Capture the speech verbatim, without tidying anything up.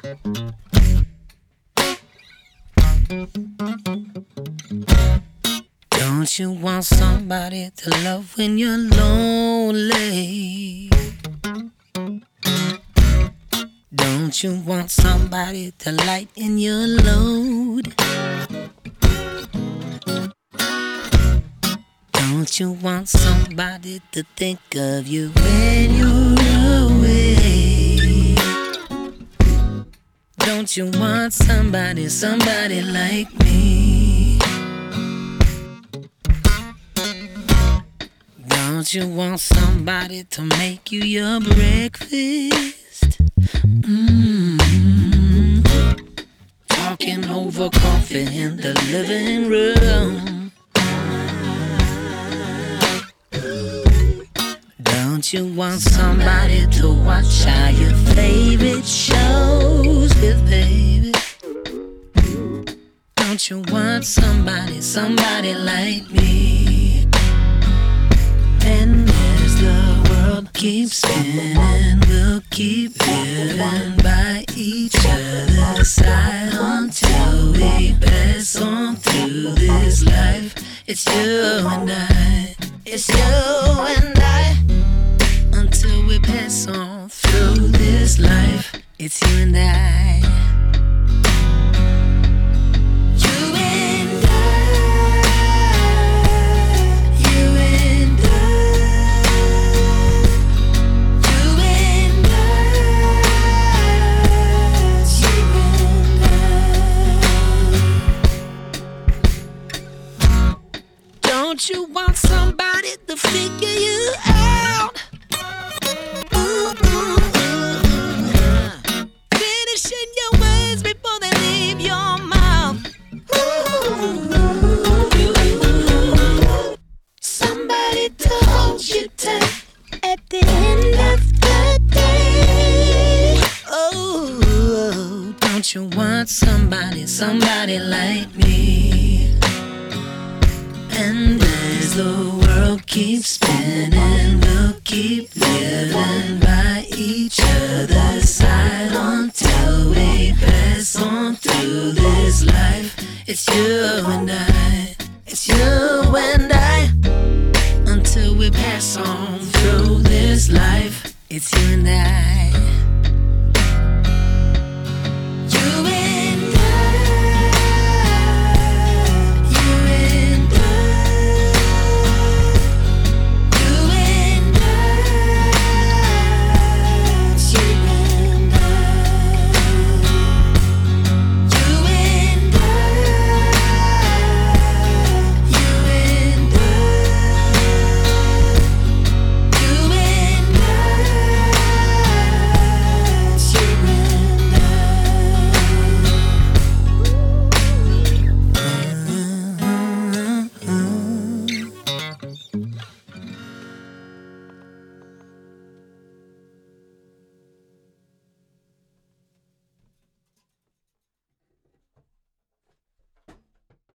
Don't you want somebody to love when you're lonely? Don't you want somebody to lighten your load? Don't you want somebody to think of you when you're away? Don't you want somebody, somebody like me? Don't you want somebody to make you your breakfast? Mm-hmm. Talking over coffee in the living room. Don't you want somebody to watch all your favorite shows with, baby? Don't you want somebody, somebody like me? And as the world keeps spinning, we'll keep living by each other's side until we pass on through this life. It's you and I, it's you and I. Until we pass on through this life, it's you and I. Don't you want somebody to figure you out? Ooh, ooh, ooh. Finishing your words before they leave your mouth. Ooh, somebody to hold you tight at the end of the day. Oh, don't you want somebody, somebody like me? And as the world keeps spinning, we'll keep living by each other's side until we pass on through this life. It's you and I, it's you and I. Until we pass on through this life, it's you and I.